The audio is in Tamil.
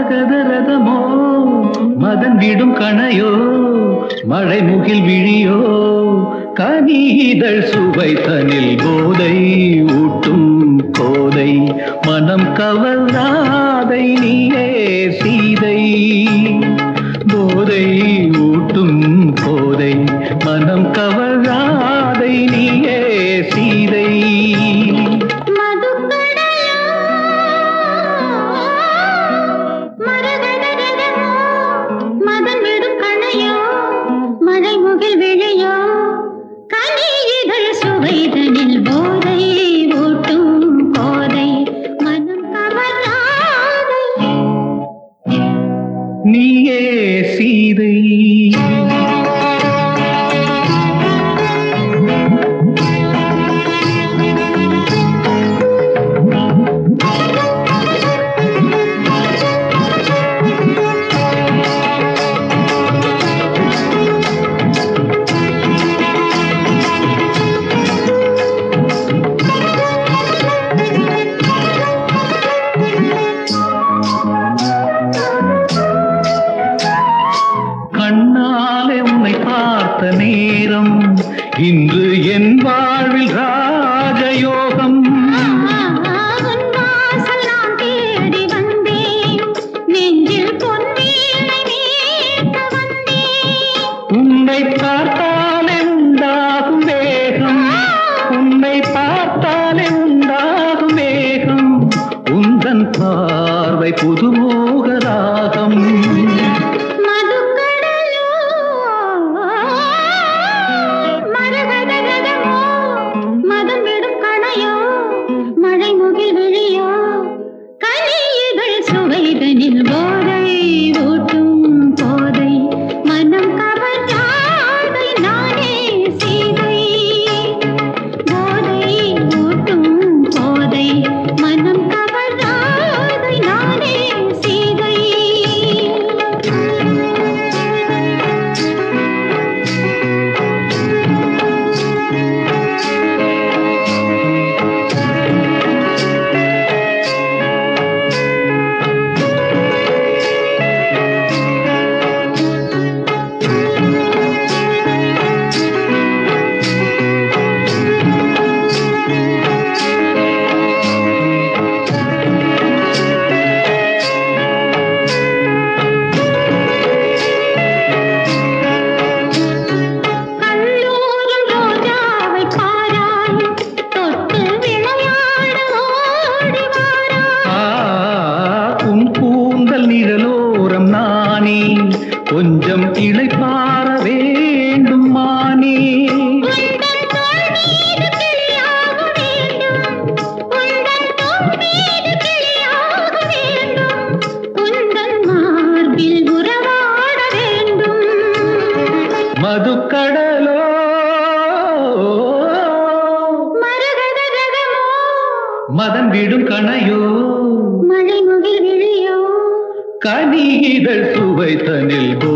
மரகத ரதமோ மதன் விடும் கணையோ மழை முகில் விழியோ கனிதழ் சுவை தனில் போதை ஊட்டும் கோதை மனம் கவர்ந்தாதை நீயே சீதை போதை ஊட்டும் கோதை மனம் கவர்ந்தாதை நீயே சீதை மழை முகில் விழியோ கனிதழ் சுவைதனில் போதை ஊட்டும் கோதை மனம் கவராதை நீயே சீதை கண்ணாலே உன்னை பார்த்த நேரம் இன்று என் வாழ்வில் ராஜயோகம் தேடி வந்தேன் நெஞ்சில் பொன்னீரை நீக்க வந்தேன் உன்னை பார்த்தாலே உண்டாகும் வேகம் உன்னை பார்த்தாலே உண்டாகும் வேகம் உந்தன் பார்வை புதுமோகராகம் மழை முகில் விழியோ கனிதழ் சுவைதனில் போதை ஊட்டும் போதை மனம் கவர்ந்தாதை நானே சீதை போதை ஊட்டும் போதை மனம் கவர்ந்தாதை நானே சீதை நிழலோரம் நானே கொஞ்சம் இளைப்பாற வேண்டும் மானே மதுக்கடலோ மதன் விடும் கணையோ மழை முகில் விழியோ கனிதழ் சுவை தனில்